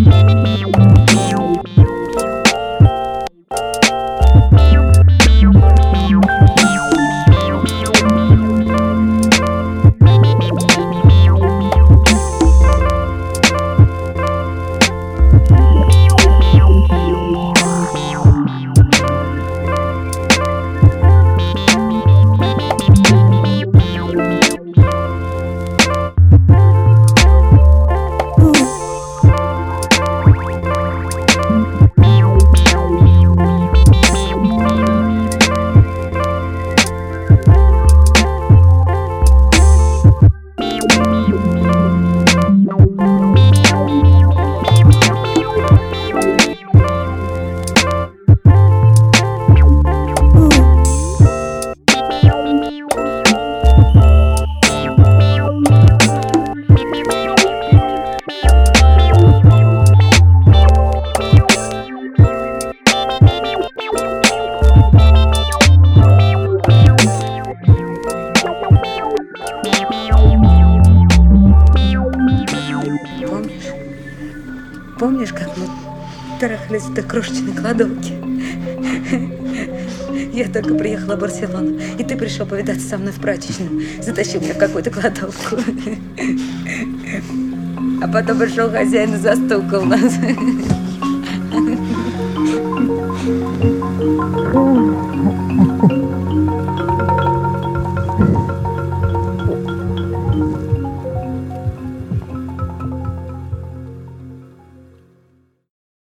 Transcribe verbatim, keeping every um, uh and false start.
Помнишь, как мы трахались в той крошечной кладовке? Я только приехала в Барселону, и ты пришел повидаться со мной в прачечную. Затащил меня в какую-то кладовку. А потом пришел хозяин и застукал нас.